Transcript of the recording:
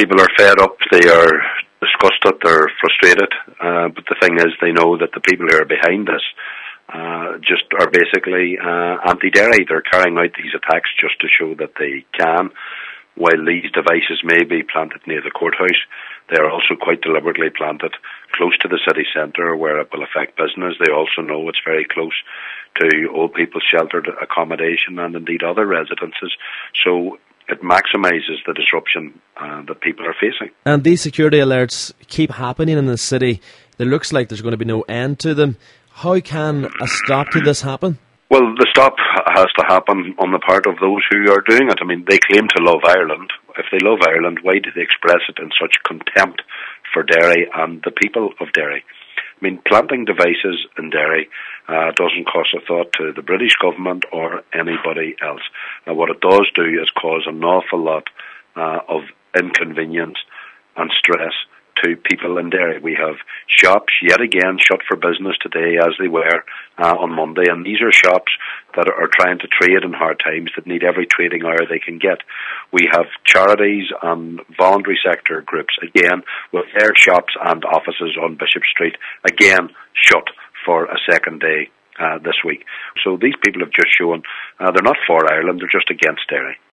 People are fed up, they are disgusted, they're frustrated, but the thing is they know that the people who are behind this just are basically anti-dairy. They're carrying out these attacks just to show that they can. While these devices may be planted near the courthouse, they are also quite deliberately planted close to the city centre where it will affect business. They also know it's very close to old people's sheltered accommodation and indeed other residences. So it maximises the disruption that people are facing. And these security alerts keep happening in the city. It looks like there's going to be no end to them. How can a stop to this happen? Well, the stop has to happen on the part of those who are doing it. I mean, they claim to love Ireland. If they love Ireland, why do they express it in such contempt for Derry and the people of Derry? I mean, planting devices in Derry doesn't cost a thought to the British government or anybody else. Now, what it does do is cause an awful lot of inconvenience and stress to people in Derry. We have shops yet again shut for business today as they were on Monday, and these are shops that are trying to trade in hard times, that need every trading hour they can get. We have charities and voluntary sector groups again with their shops and offices on Bishop Street again shut for a second day this week. So these people have just shown they're not for Ireland, they're just against Derry.